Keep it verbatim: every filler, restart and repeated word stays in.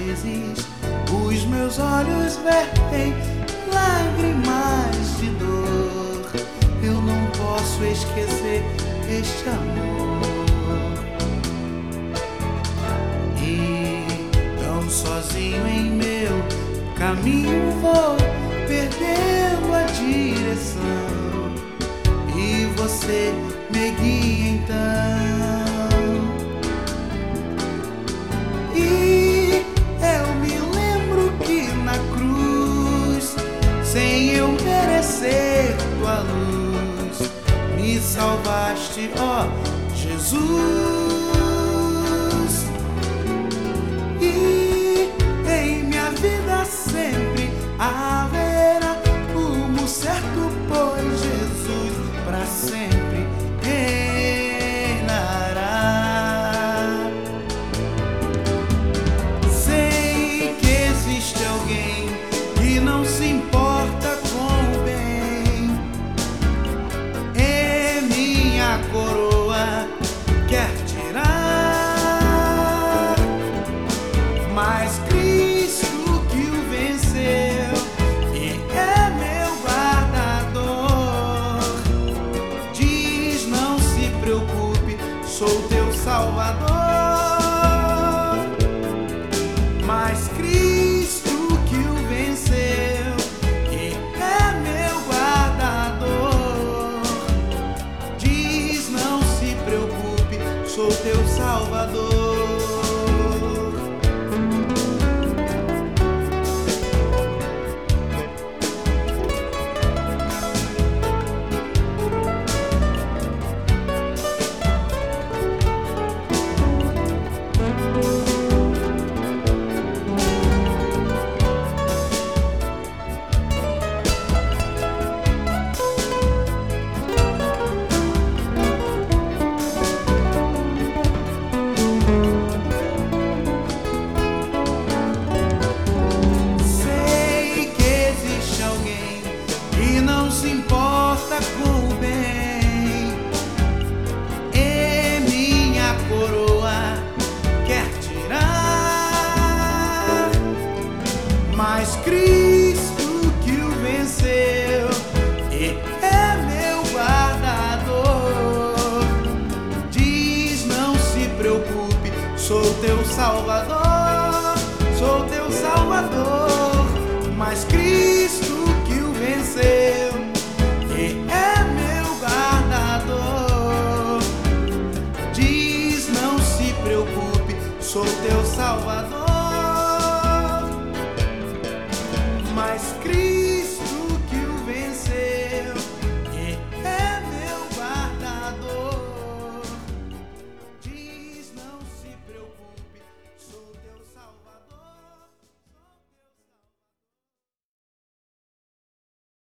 vezes os meus olhos vertem lágrimas de dor. Eu não posso esquecer este amor. E tão sozinho em meu caminho vou perdendo a direção, e você me guia então. E eu me lembro que na cruz, sem eu merecer tua luz, me salvaste, ó Jesus. E em minha vida sempre haverá rumo certo, pois Jesus para sempre reinará. Sei que existe alguém que não se importa com o bem, e minha coroa quer tirar, mas Cristo que o venceu e é meu guardador, diz: não se preocupe, sou teu Salvador. Mas Cristo que o venceu e é meu guardador, diz: não se preocupe, sou teu Salvador. Não se importa com o bem, e minha coroa quer tirar, mas Cristo que o venceu e é meu guardador, diz: não se preocupe, sou teu Salvador, sou teu Salvador. Mas Cristo que o venceu